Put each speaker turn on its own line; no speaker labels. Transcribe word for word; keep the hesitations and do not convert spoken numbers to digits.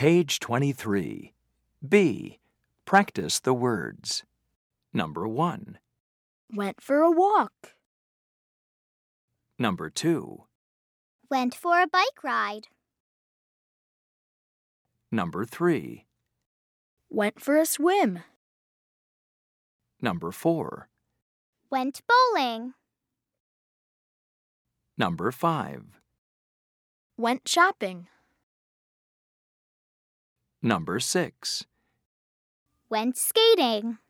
Page twenty-three. B. Practice the words. Number one.
Went for a walk.
Number two.
Went for a bike ride.
Number three.
Went for a swim.
Number four.
Went bowling.
Number five.
Went shopping.
Number six.
Went skating.